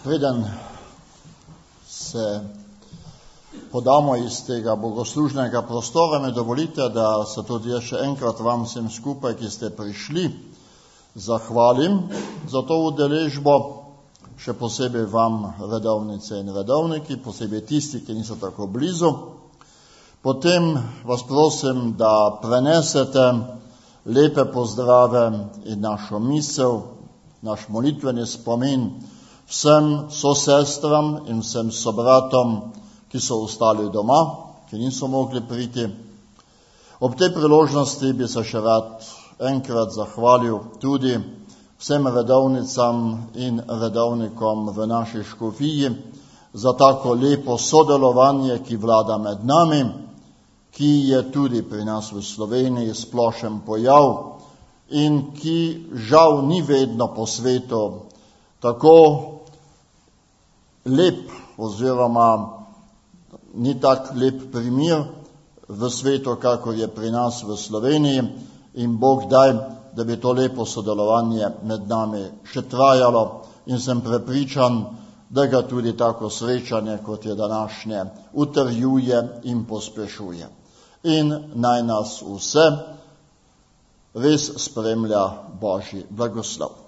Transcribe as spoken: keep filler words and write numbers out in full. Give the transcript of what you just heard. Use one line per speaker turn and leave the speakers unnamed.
Preden se podamo iz tega bogoslužnega prostora, mi dovolite, da se tudi jaz še enkrat vam vsem skupaj, ki ste prišli, zahvalim za to udeležbo, še posebej vam, redovnice in redovniki, posebej tisti, ki niso tako blizu. Potem vas prosim, da prenesete lepe pozdrave in našo misel, naš molitveni spomin vsem sosestram in vsem sobratom, ki so ostali doma, ki niso mogli priti. Ob tej priložnosti bi se še rad enkrat zahvalil tudi vsem redovnicam in redovnikom v naši škofiji za tako lepo sodelovanje, ki vlada med nami, ki je tudi pri nas v Sloveniji splošen pojav in ki žal ni vedno po svetu tako lep oziroma ni tak lep primer v svetu, kakor je pri nas v Sloveniji, in Bog daj, da bi to lepo sodelovanje med nami še trajalo, in sem prepričan, da ga tudi tako srečanje, kot je današnje, utrjuje in pospešuje. In naj nas vse res spremlja Božji blagoslov.